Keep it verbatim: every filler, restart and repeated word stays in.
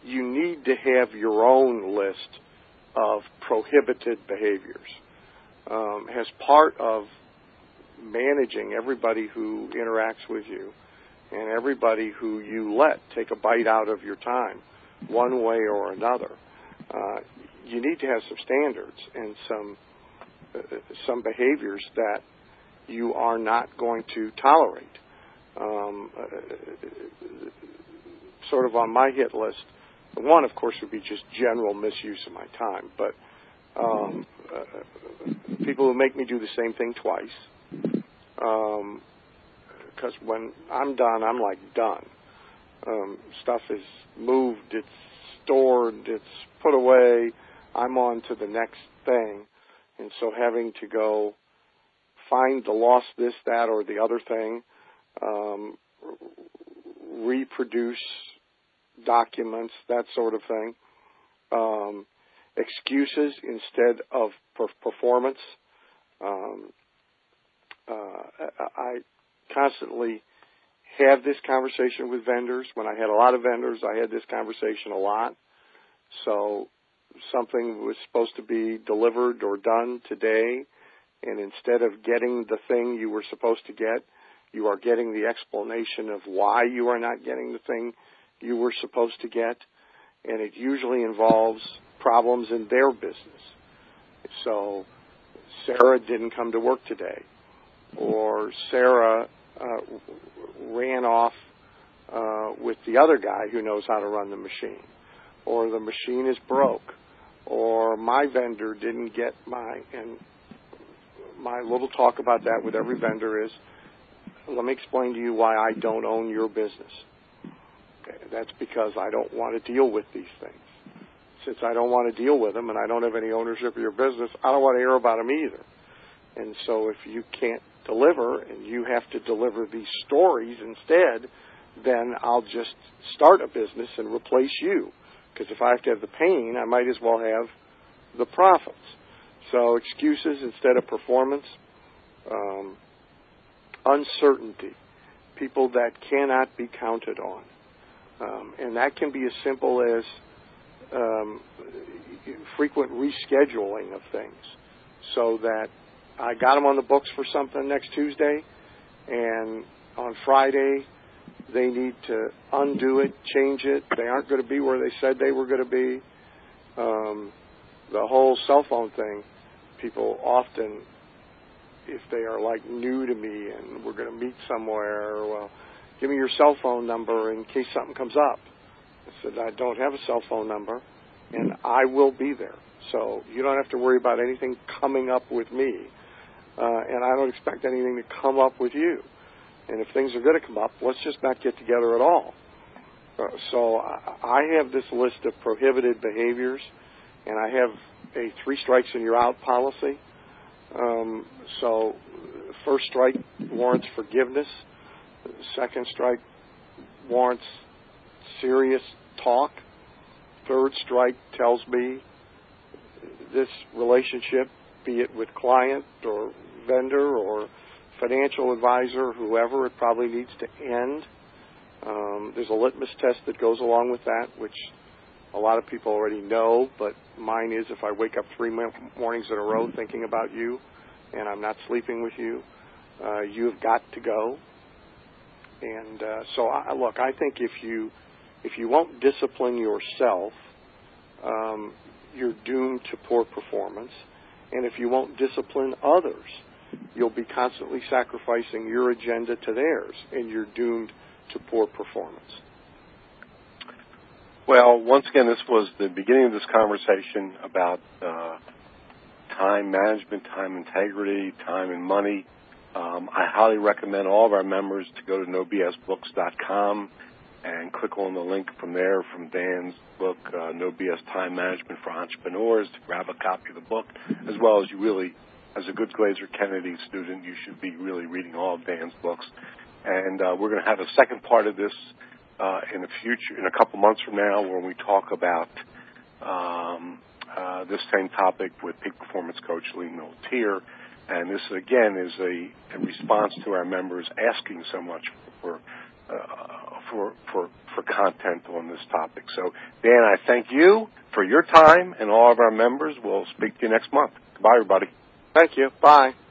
you need to have your own list of prohibited behaviors. Um, as part of managing everybody who interacts with you and everybody who you let take a bite out of your time one way or another, uh, you need to have some standards and some uh, some behaviors that you are not going to tolerate. Um, uh, sort of on my hit list, one, of course, would be just general misuse of my time, but um, uh, people who make me do the same thing twice, because um, when I'm done, I'm like done. Um, stuff is moved, it's stored, it's put away, I'm on to the next thing, and so having to go find the lost this, that, or the other thing, um, reproduce documents, that sort of thing, um, excuses instead of per- performance. Um, uh, I constantly have this conversation with vendors. When I had a lot of vendors, I had this conversation a lot. So something was supposed to be delivered or done today, and instead of getting the thing you were supposed to get, you are getting the explanation of why you are not getting the thing you were supposed to get, and it usually involves problems in their business. So Sarah didn't come to work today, or Sarah uh, ran off uh, with the other guy who knows how to run the machine, or the machine is broke, or my vendor didn't get my, and my little talk about that with every vendor is, let me explain to you why I don't own your business. Okay, that's because I don't want to deal with these things. Since I don't want to deal with them and I don't have any ownership of your business, I don't want to hear about them either. And so if you can't deliver and you have to deliver these stories instead, then I'll just start a business and replace you. Because if I have to have the pain, I might as well have the profits. So excuses instead of performance, um, uncertainty, people that cannot be counted on. Um, and that can be as simple as um, frequent rescheduling of things, so that I got them on the books for something next Tuesday, and on Friday they need to undo it, change it. They aren't going to be where they said they were going to be. Um, the whole cell phone thing, people often, if they are like new to me and we're going to meet somewhere, well, give me your cell phone number in case something comes up. I said, I don't have a cell phone number, and I will be there. So you don't have to worry about anything coming up with me, uh, and I don't expect anything to come up with you. And if things are going to come up, let's just not get together at all. Uh, so I, I have this list of prohibited behaviors, and I have a three strikes and you're out policy. Um, so first strike warrants forgiveness. Second strike warrants serious talk. Third strike tells me this relationship, be it with client or vendor or financial advisor, whoever, it probably needs to end. Um, there's a litmus test that goes along with that, which a lot of people already know, but mine is if I wake up three mornings in a row thinking about you and I'm not sleeping with you, uh, you've got to go. And uh, so, I, look, I think if you if you won't discipline yourself, um, you're doomed to poor performance. And if you won't discipline others, you'll be constantly sacrificing your agenda to theirs, and you're doomed to poor performance. Well, once again, this was the beginning of this conversation about uh, time management, time integrity, time and money. Um, I highly recommend all of our members to go to no b s books dot com and click on the link from there from Dan's book, uh, No B S Time Management for Entrepreneurs, to grab a copy of the book, as well as you really, as a good Glazer Kennedy student, you should be really reading all of Dan's books. And uh, we're going to have a second part of this uh, in the future, in a couple months from now, when we talk about um, uh, this same topic with peak performance coach Lee Miltier. And this, again, is a, a response to our members asking so much for uh, for, for, for content on this topic. So, Dan, I thank you for your time and all of our members. We'll speak to you next month. Goodbye, everybody. Thank you. Bye.